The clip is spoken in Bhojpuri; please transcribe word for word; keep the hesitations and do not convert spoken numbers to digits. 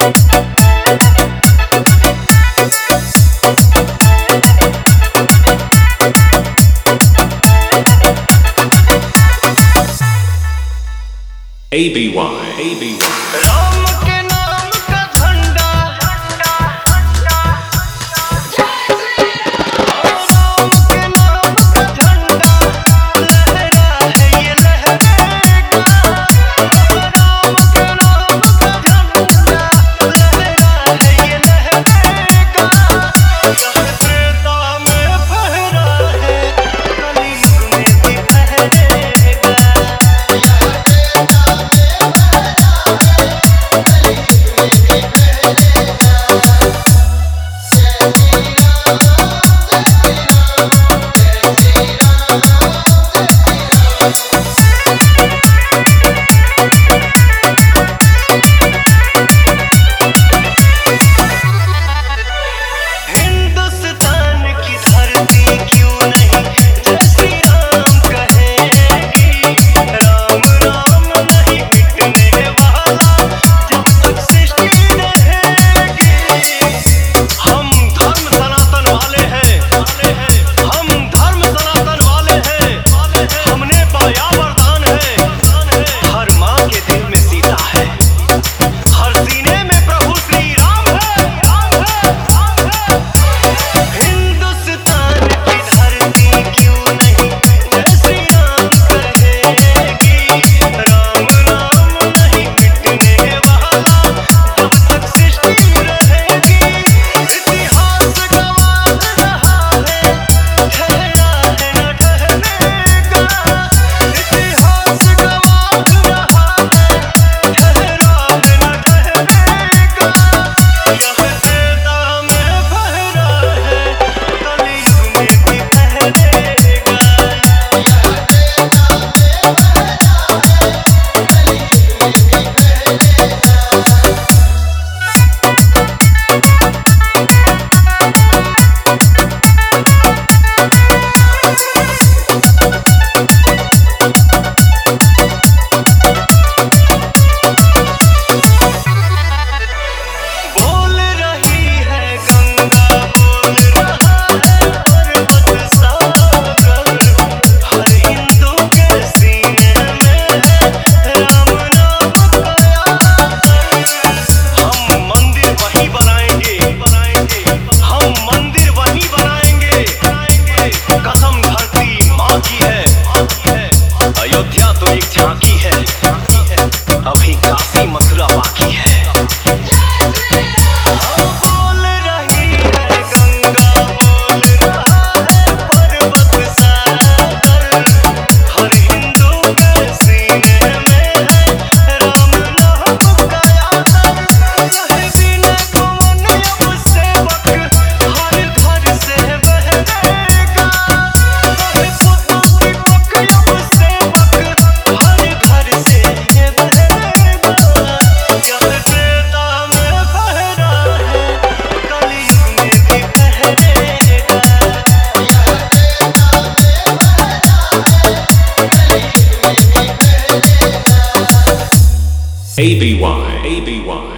A B Y, A B Y. Ram के नाम का झंडा, राम के नाम का झंडा लहरा है ये लहरेगा। राम के नाम का झंडा लहरा है ये लहरेगा। यह त्रेता में फहरा है, कलयुग में भी फहरेगा। हिंदुस्तान की धरती क्यों नहीं जय श्री राम कहेगी। राम नाम नहीं मिटने वाला जब तक सृष्टि रहेगी। हम धर्म सनातन वाले हैं, हम धर्म सनातन वाले हैं। हमने पाया वरदान है, हर माँ के दिल में सीता है, हर सीने में प्रभु श्री राम है। हिंदुस्तान की धरती क्यों नहीं जय श्री राम कहेगी। राम नाम नहीं मिटने वाला जब तक सृष्टि रहेगी। इतिहास गवाह रहा है, ठहरा है न ठहरेगा। इतिहास गवाह रहा है, ठहरा है न ठहरेगा। यह त्रेता में फहरा है, कलयुग में भी फहरेगा। बोल रही है गंगा, बोल रहा है पर्वत सागर। हर हिंदू के सीने में है राम नाम का याद। हम मंदिर वहीं बनाएंगे, हम मंदिर वहीं बनाएंगे। कसम धरती माँ की है, अयोध्या तो एक झांकी है, अभी काशी मथुरा बाकी है। बोल रही है गंगा, बोल रहा है पर्वत सागर। हर हिंदू के सीने में है राम नाम का याद। कहे बिना कौन अब सेवक हर घर से बहरेगा। कहे पुत्र दीपक अब सेवक हर घर से बहरेगा। यह त्रेता में फहरा है, कलयुग में भी फहरेगा। A B Y, A B Y.